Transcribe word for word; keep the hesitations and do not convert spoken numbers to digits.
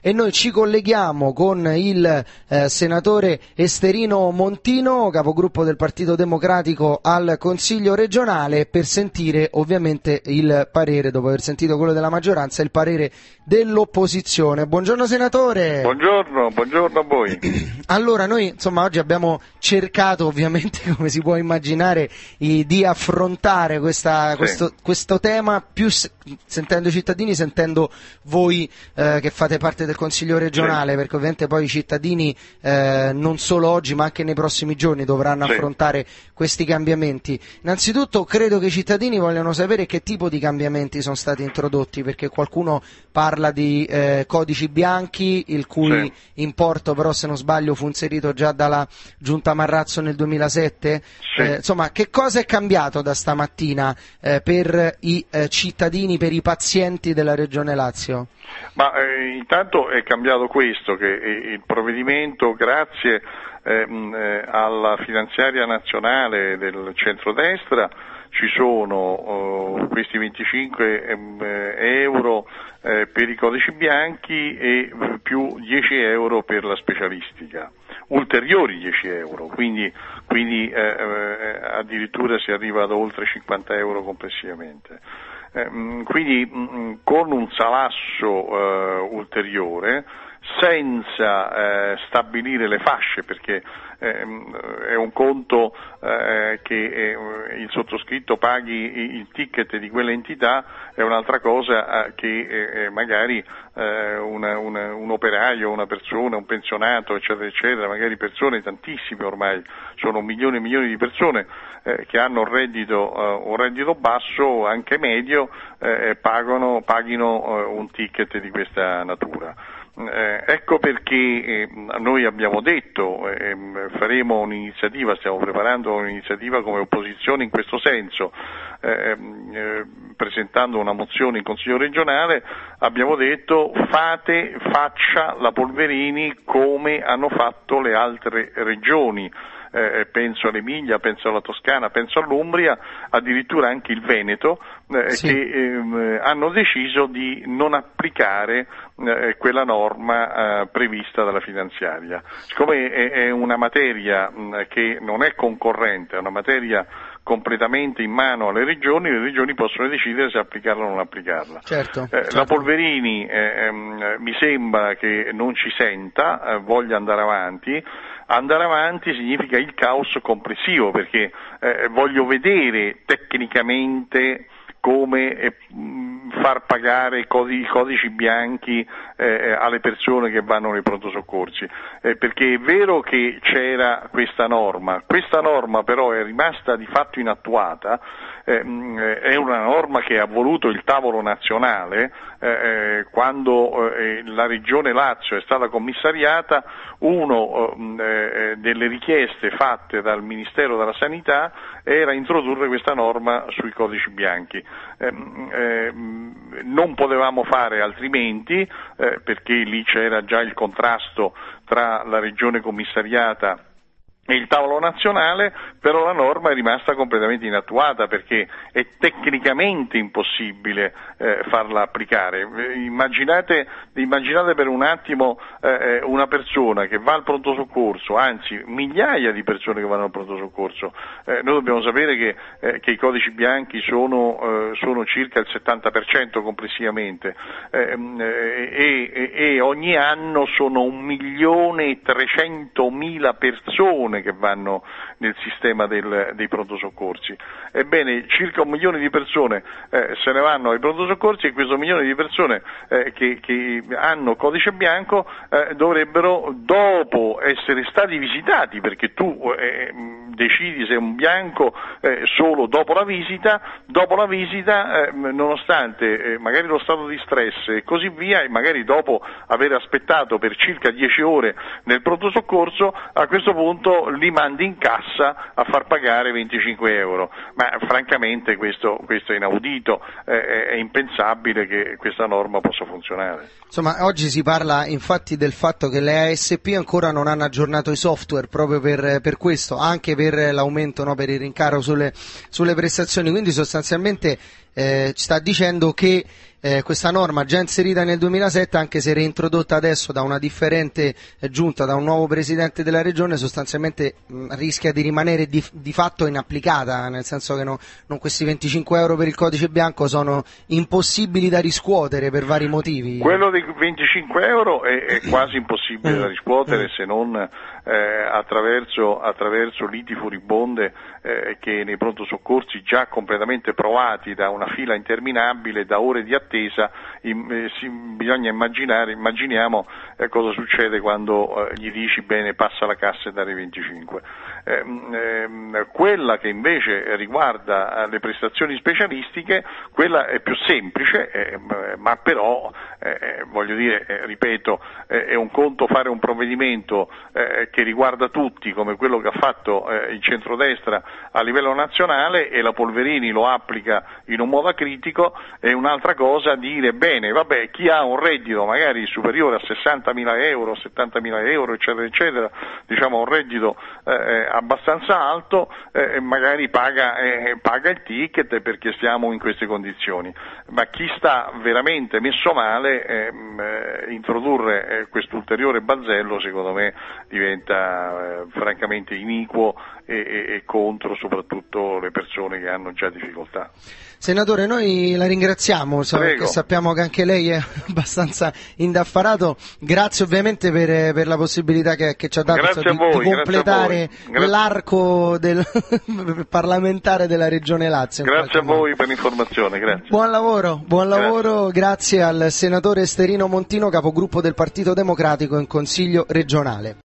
e noi ci colleghiamo con il eh, senatore Esterino Montino, capogruppo del Partito Democratico al Consiglio regionale, per sentire ovviamente il parere, dopo aver sentito quello della maggioranza, il parere dell'opposizione. Buongiorno senatore. Buongiorno, buongiorno a voi. Allora, noi insomma oggi abbiamo cercato ovviamente, come si può immaginare, di affrontare questa, sì. questo, questo tema più sentendo i cittadini, sentendo voi eh, che fate parte del Consiglio regionale, sì. Perché ovviamente poi i cittadini eh, non solo oggi ma anche nei prossimi giorni dovranno sì. affrontare questi cambiamenti. Innanzitutto credo che i cittadini vogliano sapere che tipo di cambiamenti sono stati introdotti, perché qualcuno parla di eh, codici bianchi, il cui sì. importo però, se non sbaglio, fu inserito già dalla Giunta Marrazzo nel duemilasette. Sì. Eh, insomma, che cosa è cambiato da stamattina eh, per i eh, cittadini, per i pazienti della Regione Lazio? Ma eh, intanto è cambiato questo, che eh, il provvedimento, grazie eh, eh, alla finanziaria nazionale del centrodestra, ci sono oh, questi venticinque eh, euro eh, per i codici bianchi e più dieci euro per la specialistica, ulteriori dieci euro, quindi, quindi eh, eh, addirittura si arriva ad oltre cinquanta euro complessivamente. Eh, quindi mh, con un salasso eh, ulteriore, senza eh, stabilire le fasce, perché eh, è un conto eh, che eh, il sottoscritto paghi il ticket di quell'entità, è un'altra cosa eh, che eh, magari eh, una, una, un operaio, una persona, un pensionato, eccetera, eccetera, magari persone tantissime ormai, sono milioni e milioni di persone eh, che hanno un reddito, eh, un reddito basso, anche medio, eh, pagano, paghino eh, un ticket di questa natura. Eh, ecco perché eh, noi abbiamo detto, eh, faremo un'iniziativa, stiamo preparando un'iniziativa come opposizione in questo senso, eh, eh, presentando una mozione in Consiglio regionale, abbiamo detto fate, faccia la Polverini come hanno fatto le altre regioni. Eh, penso all'Emilia, penso alla Toscana, penso all'Umbria, addirittura anche il Veneto, eh, sì. che eh, hanno deciso di non applicare eh, quella norma eh, prevista dalla finanziaria. Siccome è, è una materia mh, che non è concorrente, è una materia completamente in mano alle regioni, le regioni possono decidere se applicarla o non applicarla. Certo, eh, certo. La Polverini eh, ehm, mi sembra che non ci senta, eh, voglia andare avanti. Andare avanti significa il caos complessivo, perché eh, voglio vedere tecnicamente come eh, far pagare i codici, i codici bianchi eh, alle persone che vanno nei pronto soccorsi, eh, perché è vero che c'era questa norma, questa norma però è rimasta di fatto inattuata, eh, è una norma che ha voluto il tavolo nazionale, eh, quando eh, la Regione Lazio è stata commissariata, uno eh, delle richieste fatte dal Ministero della Sanità era introdurre questa norma sui codici bianchi. Eh, eh, non potevamo fare altrimenti, eh, perché lì c'era già il contrasto tra la regione commissariata e il tavolo nazionale, però la norma è rimasta completamente inattuata perché è tecnicamente impossibile eh, farla applicare. Immaginate, immaginate per un attimo eh, una persona che va al pronto soccorso, anzi migliaia di persone che vanno al pronto soccorso. Eh, noi dobbiamo sapere che, eh, che i codici bianchi sono, eh, sono circa il settanta per cento complessivamente eh, e, e, e ogni anno sono un milione e trecentomila persone che vanno nel sistema del, dei pronto soccorsi. Ebbene, circa un milione di persone eh, se ne vanno ai pronto soccorsi, e questo milione di persone eh, che, che hanno codice bianco eh, dovrebbero, dopo essere stati visitati, perché tu eh, decidi se è un bianco eh, solo dopo la visita, dopo la visita eh, nonostante eh, magari lo stato di stress e così via, e magari dopo aver aspettato per circa dieci ore nel pronto soccorso, a questo punto li mandi in cassa a far pagare venticinque euro, ma francamente questo, questo è inaudito, eh, è impensabile che questa norma possa funzionare. Insomma, oggi si parla infatti del fatto che le A S P ancora non hanno aggiornato i software proprio per, per questo, anche per l'aumento, no, per il rincaro sulle, sulle prestazioni, quindi sostanzialmente eh, sta dicendo che Eh, questa norma già inserita nel duemilasette, anche se reintrodotta adesso da una differente eh, giunta, da un nuovo presidente della regione, sostanzialmente mh, rischia di rimanere di, di fatto inapplicata, nel senso che no, non questi venticinque euro per il codice bianco sono impossibili da riscuotere per vari motivi. Quello dei venticinque euro è, è quasi impossibile da riscuotere se non eh, attraverso, attraverso liti furibonde eh, che nei pronto soccorsi, già completamente provati da una fila interminabile, da ore di attesa, in, eh, si, bisogna immaginare, immaginiamo eh, cosa succede quando eh, gli dici bene passa la cassa e dare venticinque. Eh, eh, quella che invece riguarda le prestazioni specialistiche, quella è più semplice, eh, ma però eh, voglio dire, eh, ripeto, eh, è un conto fare un provvedimento eh, che riguarda tutti, come quello che ha fatto eh, il centrodestra a livello nazionale, e la Polverini lo applica in un modo acritico, è un'altra cosa dire bene, vabbè, chi ha un reddito magari superiore a sessantamila euro, settantamila euro, eccetera, eccetera, diciamo un reddito eh, abbastanza alto, eh, magari paga, eh, paga il ticket perché stiamo in queste condizioni, ma chi sta veramente messo male, eh, eh, introdurre eh, quest'ulteriore balzello secondo me diventa eh, francamente iniquo e, e, e contro soprattutto le persone che hanno già difficoltà. Senatore, noi la ringraziamo, perché sappiamo che anche lei è abbastanza indaffarato, grazie ovviamente per, per la possibilità che, che ci ha dato so, di, voi, di completare l'arco del parlamentare della Regione Lazio. Grazie a voi per l'informazione, grazie. Buon lavoro, buon lavoro, grazie, grazie al senatore Sterino Montino, capogruppo del Partito Democratico in Consiglio regionale.